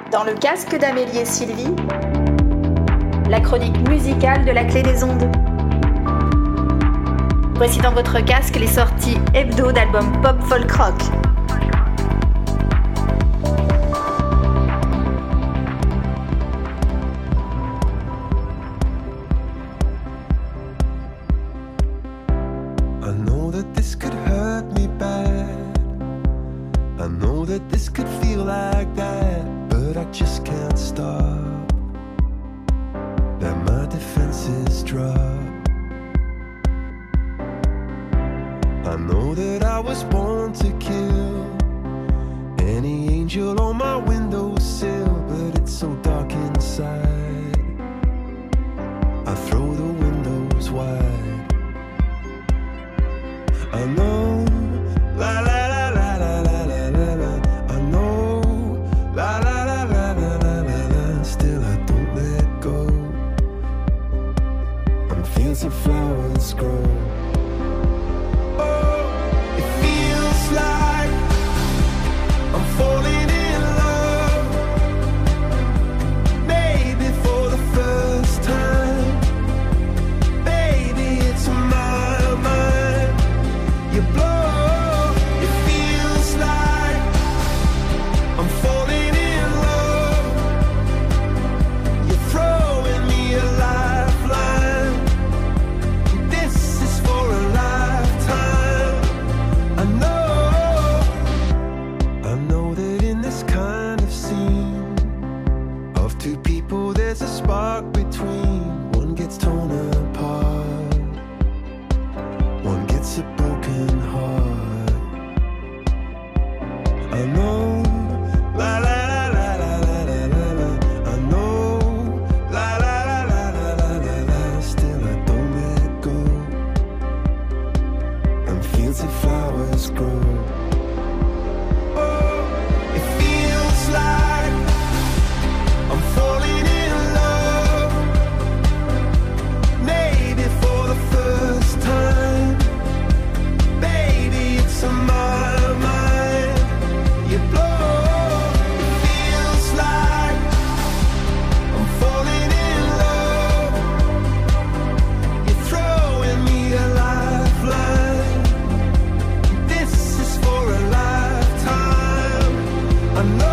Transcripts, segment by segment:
Dans le casque d'Amélie et Sylvie, la chronique musicale de la clé des ondes. Voici dans votre casque les sorties hebdo d'albums pop folk rock. I know that this could hurt me bad. I know that this could feel like that, but I just can't stop. That my defenses drop. I know that I was born to kill any angel on my windowsill, but it's so dark inside. I throw the windows wide. I know, la la la la la la la la la. I know, la la la la la la la la. Still I don't let go. And fields of flowers grow. Oh, it feels like I'm falling in love. Maybe for the first time. Baby, it's my mind. You blow, it feels like I'm falling in love. You're throwing me a lifeline. This is for a lifetime. I know that in this kind of scene of two people there's a spark between. One gets torn apart, one gets a broken heart. I know, la la la la la la la la la. I know, la la la la la la la la. Still I don't let go. And fields of flowers grow. Oh, it feels like I'm falling in love. Maybe for the first time. Baby, it's on my mind. You blow, it feels like I'm falling in love. You're throwing me a lifeline. This is for a lifetime. I know.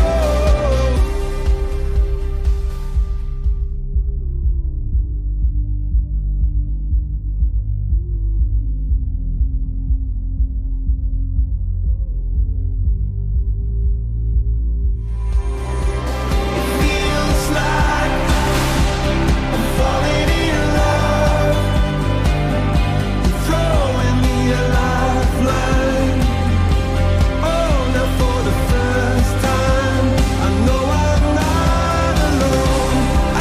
Feels like I'm falling in love. You're throwing me a lifeline. Oh, now for the first time, I know I'm not alone. I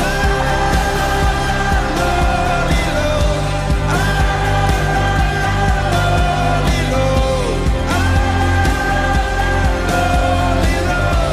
love you, Lord. I love you, Lord. I love you,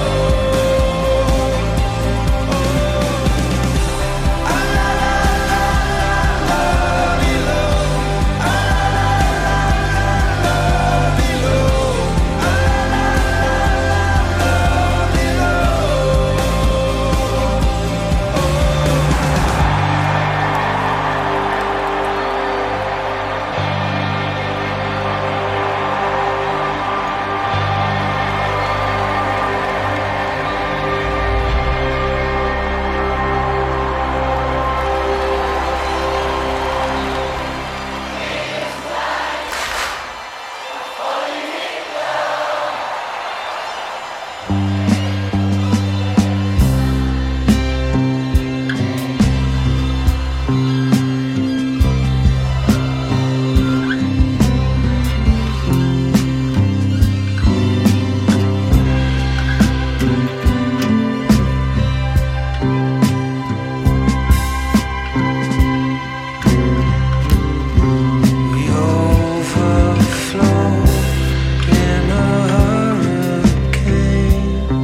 we overflow in a hurricane.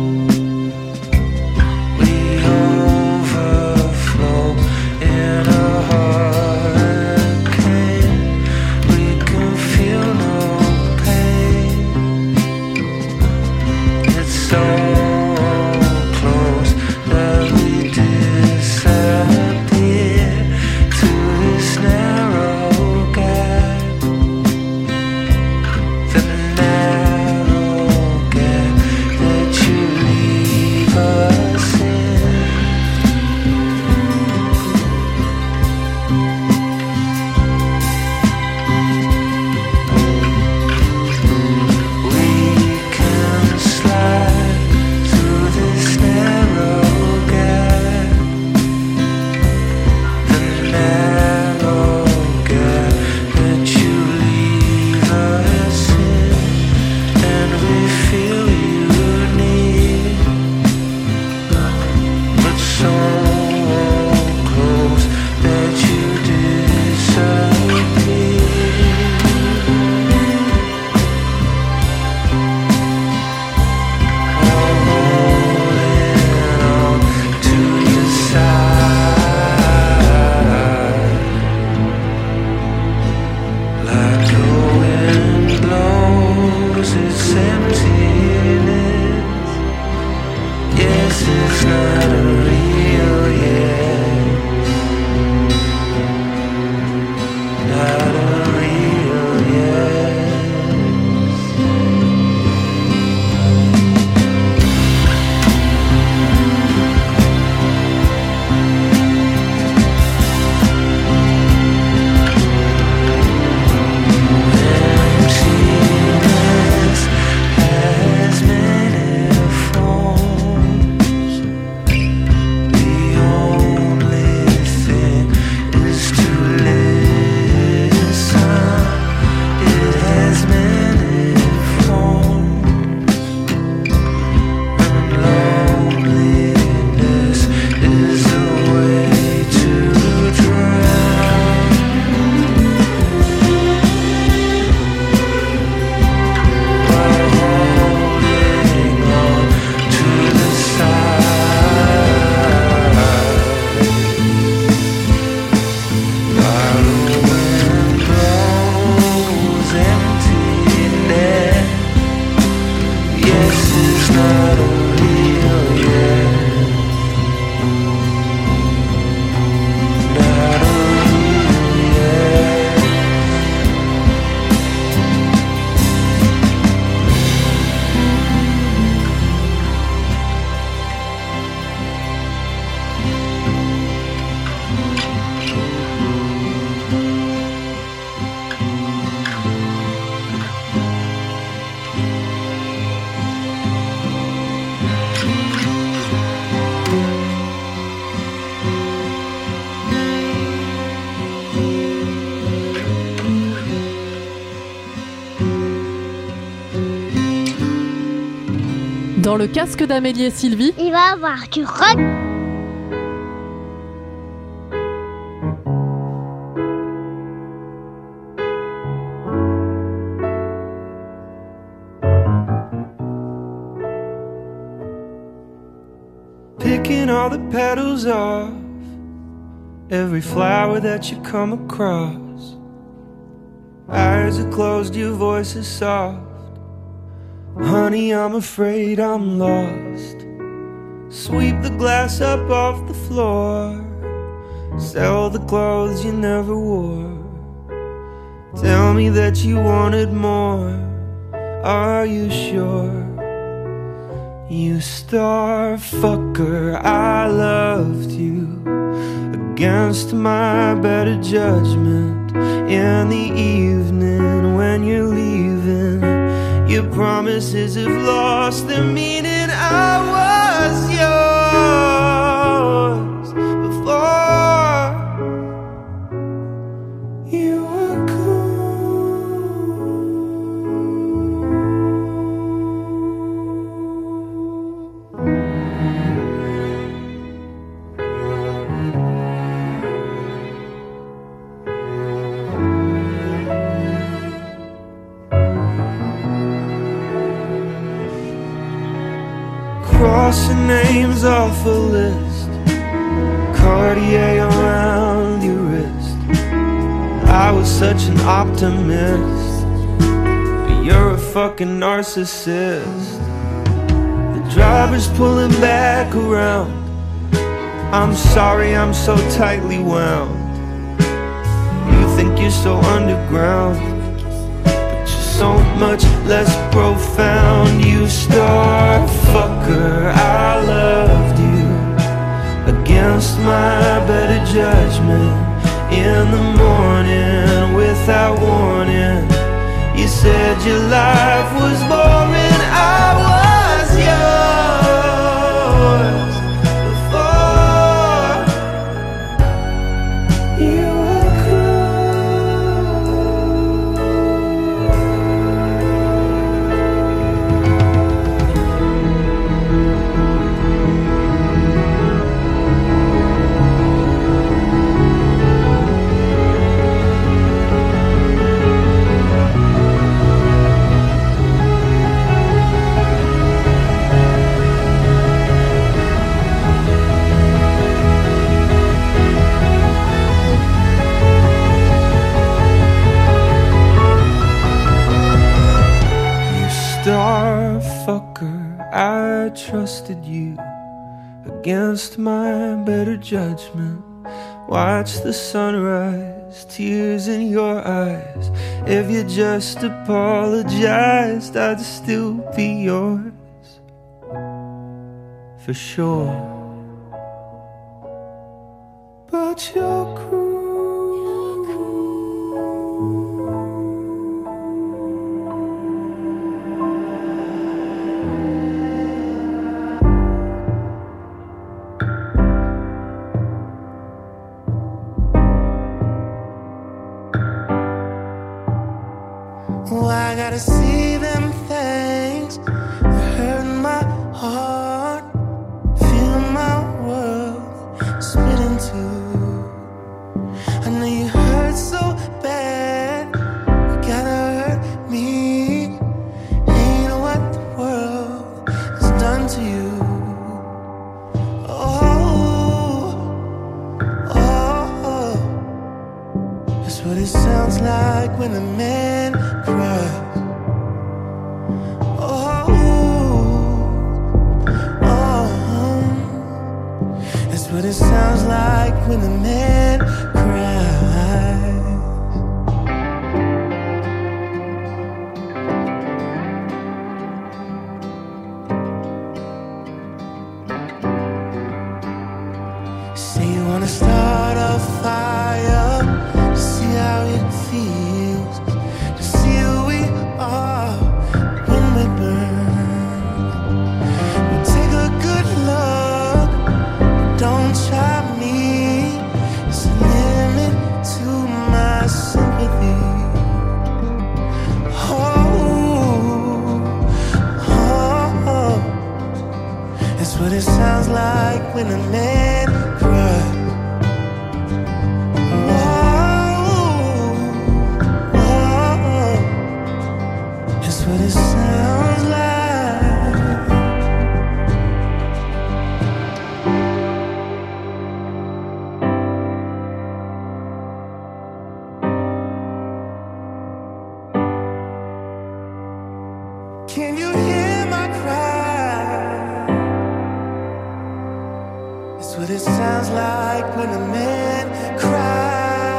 Dans le casque d'Amélie et Sylvie, il va avoir du rock. Picking all the petals off every flower that you come across. Eyes are closed, your voice is soft. Honey, I'm afraid I'm lost. Sweep the glass up off the floor. Sell the clothes you never wore. Tell me that you wanted more. Are you sure? You star fucker, I loved you against my better judgment. In the evening when you're leaving, your promises have lost their meaning. I was yours before you were cool. Crossing names off a list, Cartier around your wrist. I was such an optimist, but you're a fucking narcissist. The driver's pulling back around. I'm sorry, I'm so tightly wound. You think you're so underground, so much less profound. You star fucker, I loved you against my better judgment. In the morning without warning, you said your life was boring. I was yours before you were star fucker, I trusted you against my better judgment. Watch the sunrise, tears in your eyes. If you just apologized, I'd still be yours for sure. But you're cruel. Oh, I gotta see them things that hurt my heart, feel my world split in two. I know you hurt so bad, you gotta hurt me. And you know what the world has done to you. Oh, that's what it sounds like when a man cries. That's what it sounds like when a man cries. Say you wanna start a fire to see how it feels, to see who we are when we burn. We'll take a good look, don't try me. It's a limit That's what it sounds like when a man cries. That's what it sounds like. Can you hear my cry? That's what it sounds like when a man cries.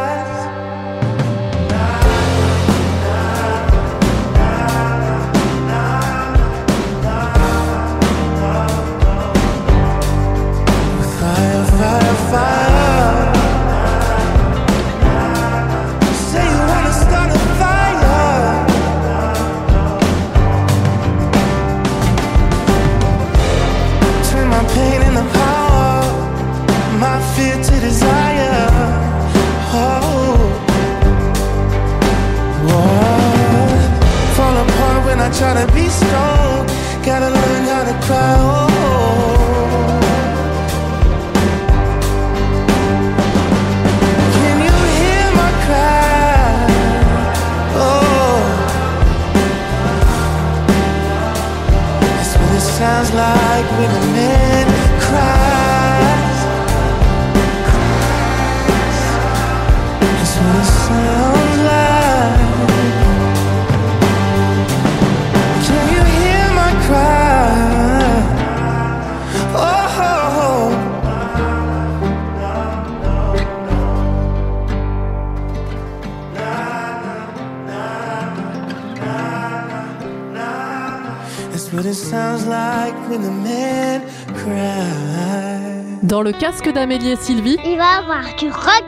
Fire, fire, fire. Say you wanna start a fire. Turn my pain into power, my fear to desire. Oh, whoa. Fall apart when I try to be strong. Gotta learn how to cry. Oh. Sounds like when a man cries. That's what it sounds like. Can you hear my cry? Oh, that's what it sounds like when a man cries. Dans le casque d'Amélie et Sylvie, Il va avoir du rock.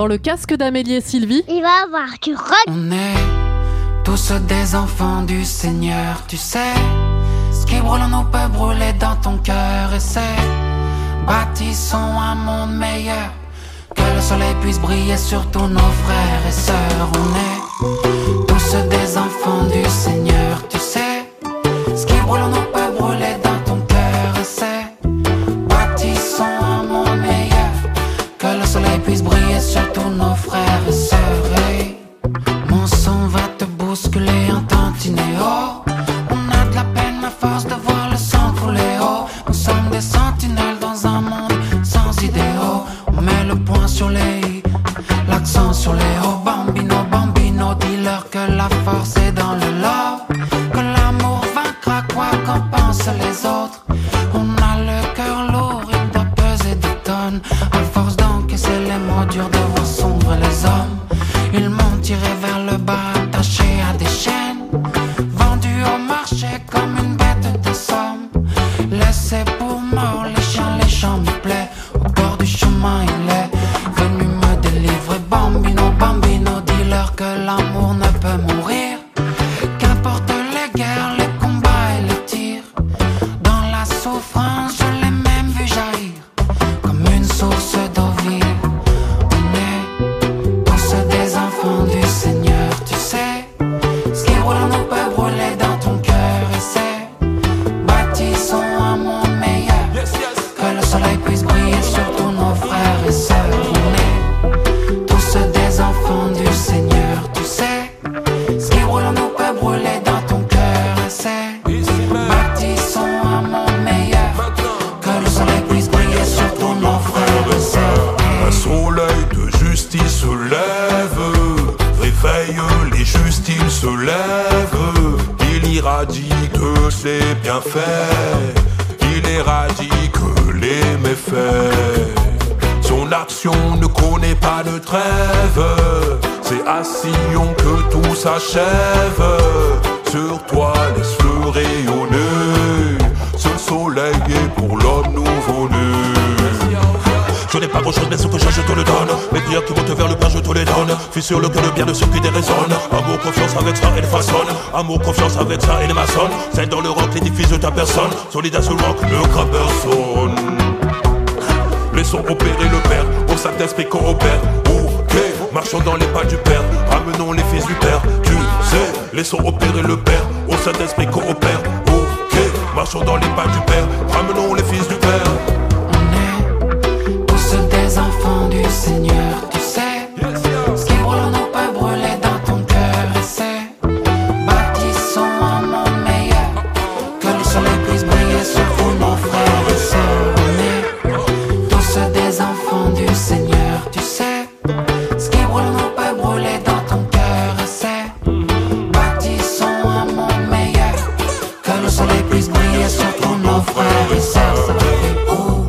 Dans le casque d'Amélie et Sylvie, il va avoir du rock. On est tous des enfants du Seigneur, tu sais. Ce qui brûle en nous peut brûler dans ton cœur. Et c'est bâtissons un monde meilleur, que le soleil puisse briller sur tous nos frères et sœurs. On est tous des enfants du Seigneur, tu sais. Ce qui brûle en nous peut brûler dans ton cœur. Et c'est bâtissons un monde meilleur, que le soleil puisse briller sur tous nos frères et sœurs. Hey, mon son va te bousculer un tantinéo. On a de la peine à force de voir le sang couler haut. Nous sommes des sentinelles dans un monde sans idéaux. On met le point sur les i, l'accent sur les hauts. Bambino, bambino, dis-leur que la force est dans le love, que l'amour vaincra quoi qu'en pensent les autres. On a le cœur lourd, il doit peser des tonnes. À force d'encaisser les mots durs de voir sombrer les hommes, ils m'ont tiré vers le bas, attaché à des chaînes, vendu au marché comme une bête de somme. Laissé pour mort, les champs me plaît. Au bord du chemin il est venu me délivrer. Bambino, bambino, dis-leur que l'amour ne peut mourir, qu'importe les guerres, les combats et les tirs. Dans la souffrance je l'ai même vu jaillir comme une source d'eau vive. On est tous des enfants du Seigneur, tu sais. Ce qui roule en nous peut brûler dans ton cœur. Et c'est bâtissons un monde meilleur, que le soleil puisse briller sur tous nos frères et sœurs. On est tous des enfants du Seigneur, tu sais. Ce qui roule en nous peut brûler dans ton cœur. Et c'est bâtissons un monde meilleur, que le soleil puisse briller sur tous nos frères et sœurs. Un soleil de justice se lève, réveille les justes, il se lève. Il irradie que ses bienfaits, il éradique les méfaits. Son action ne connaît pas de trêve, c'est à Sion que tout s'achève. Sur toi laisse-le rayonner, ce soleil est pour l'homme nouveau-né. Je n'ai pas grand chose mais ce que j'ai je te le donne. Mes prières qui montent vers le Père je te les donne. Fissure le cœur le bien de ceux qui déraisonnent. Amour, confiance avec ça et les façonne. Amour, confiance avec ça et les maçonnes. C'est dans le rock l'édifice de ta personne. Solide ce rock, le grappeur sonne. Laissons opérer le Père, au Saint-Esprit coopère. Ok, marchons dans les pas du Père, ramenons les fils du Père. Tu sais, laissons opérer le Père, au Saint-Esprit coopère. Ok, marchons dans les pas du Père, ramenons les fils du Père. Des enfants du Seigneur, tu sais. Ce qui brûle en nous peut brûler dans ton cœur. Et c'est bâtissons un monde meilleur, que le soleil puisse briller sur tous nos frères et sœurs. On est tous des enfants du Seigneur, tu sais. Ce qui brûle en nous peut brûler dans ton cœur. Et c'est bâtissons un monde meilleur, que le soleil puisse briller sur tous nos frères et sœurs. Ça fait oh.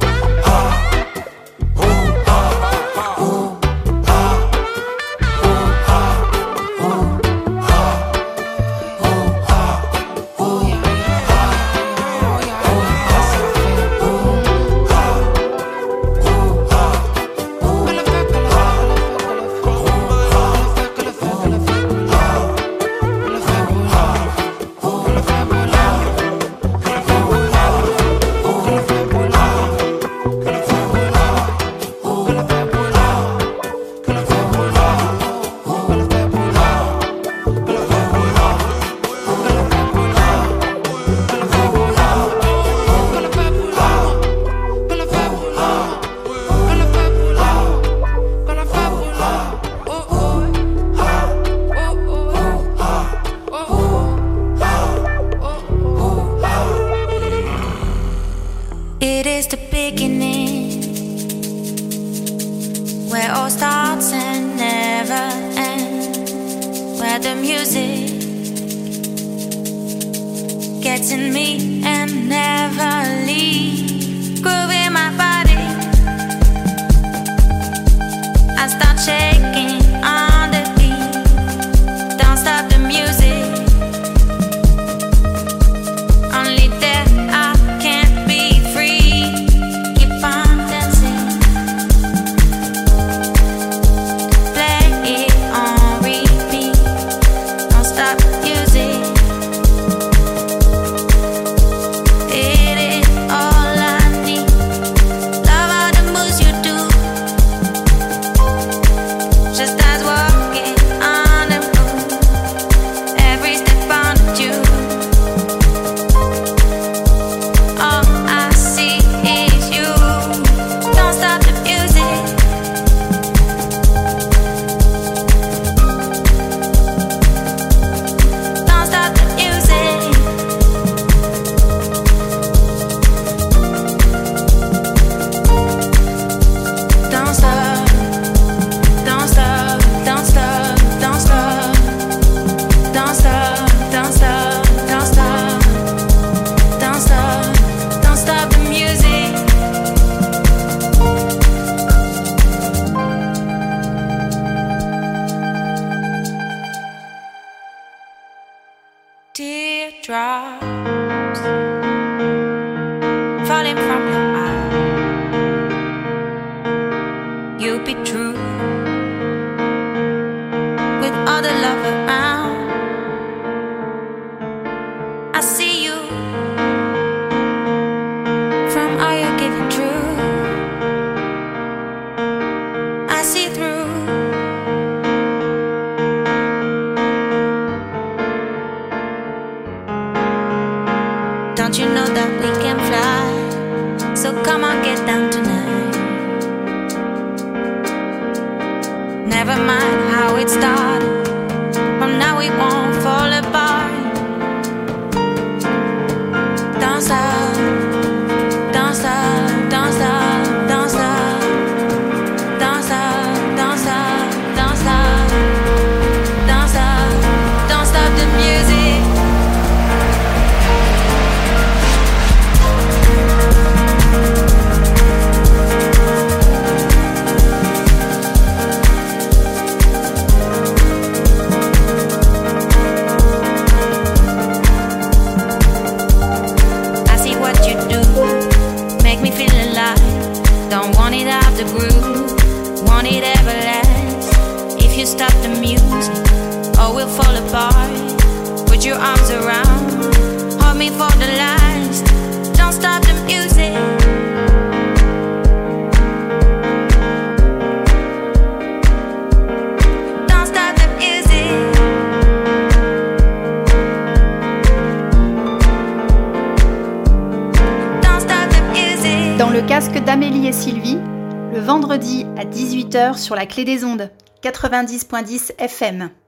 the groove, won't it ever last? If you stop the music, all will fall apart. Put your arms around, hold me for the last. Don't stop the music. Don't stop the music. Don't stop the music. Dans le casque d'Amélie et Sylvie, le vendredi à 18h sur la Clé des Ondes, 90.10 FM.